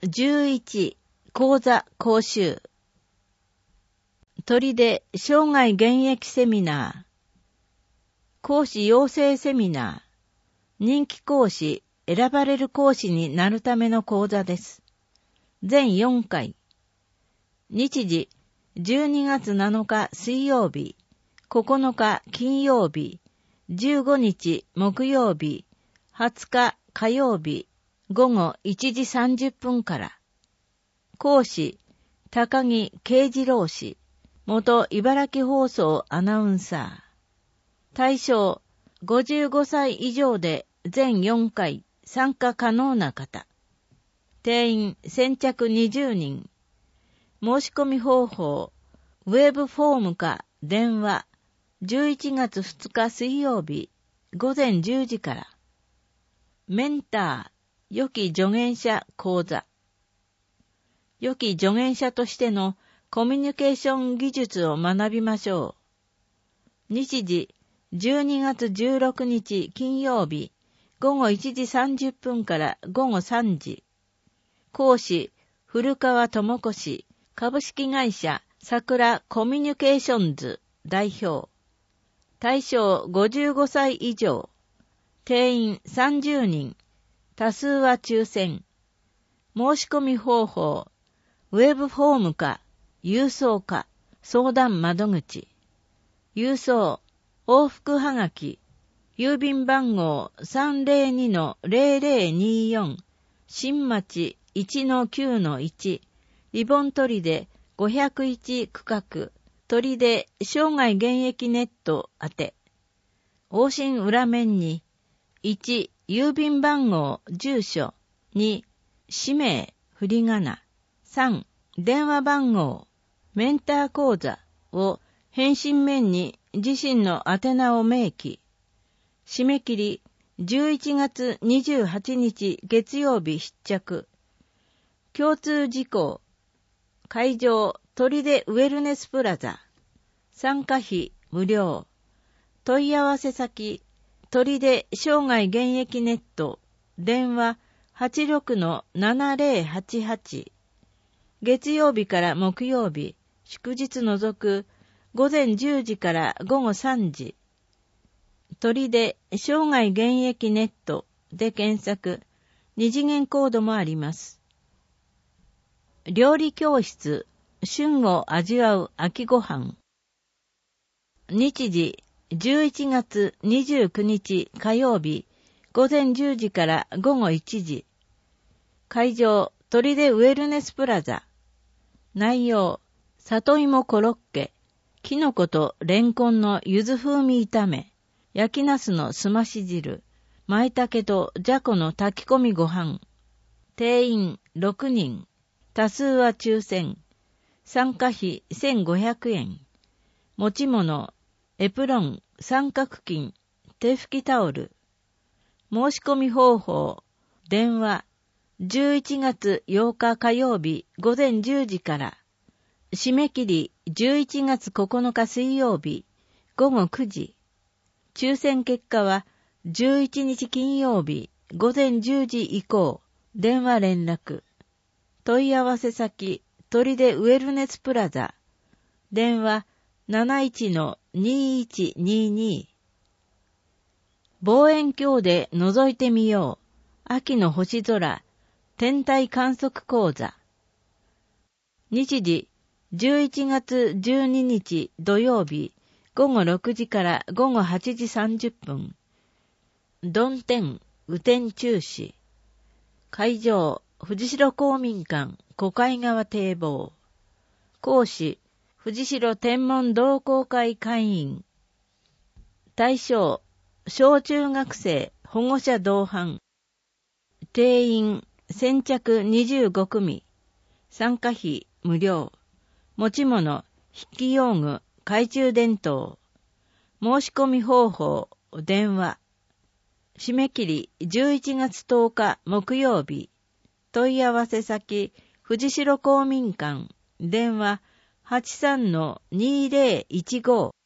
11、講座講習。砦生涯現役セミナー。講師養成セミナー。人気講師、選ばれる講師になるための講座です。全4回。日時、12月7日水曜日、9日金曜日、15日木曜日、20日火曜日、午後1時30分から。講師、高木慶次郎氏、元茨城放送アナウンサー。対象、55歳以上で全4回参加可能な方。定員先着20人。申し込み方法、ウェブフォームか電話、11月2日水曜日、午前10時から。メンター、良き助言者講座。良き助言者としてのコミュニケーション技術を学びましょう。日時、12月16日金曜日、午後1時30分から午後3時。講師、古川智子氏、株式会社桜コミュニケーションズ代表。対象55歳以上。定員30人。多数は抽選。申し込み方法。ウェブフォームか、郵送か、相談窓口。郵送、往復はがき。郵便番号 302-0024。新町 1-9-1。リボン砦501区画。砦生涯現役ネット宛て。往診裏面に、1、郵便番号、住所。2、氏名、振り仮名。3、電話番号、メンター講座を返信面に自身の宛名を明記。締め切り、11月28日月曜日必着。共通事項。会場、砦ウェルネスプラザ。参加費無料。問い合わせ先、砦生涯現役ネット。電話 86-7088。月曜日から木曜日、祝日除く、午前10時から午後3時。砦生涯現役ネットで検索。二次元コードもあります。料理教室、旬を味わう秋ごはん。日時、11月29日火曜日、午前10時から午後1時。会場、砦ウェルネスプラザ。内容、里芋コロッケ、キノコとレンコンの柚子風味炒め、焼きナスのすまし汁、舞茸とじゃこの炊き込みご飯。定員6人。多数は抽選。参加費1500円。持ち物、エプロン、三角巾、手拭きタオル。申し込み方法、電話、11月8日火曜日午前10時から。締め切り11月9日水曜日午後9時。抽選結果は11日金曜日午前10時以降。電話連絡。問い合わせ先、砦ウェルネスプラザ。電話 71-2122。望遠鏡で覗いてみよう。秋の星空。天体観測講座。日時、11月12日土曜日、午後6時から午後8時30分。曇天、雨天中止。会場、藤代公民館、小海川堤防。講師、藤代天文同好会会員。対象、小中学生、保護者同伴。定員、先着25組。参加費無料。持ち物、筆記用具、懐中電灯。申し込み方法、電話。締め切り11月10日木曜日。問い合わせ先、藤代公民館。電話 83-2015。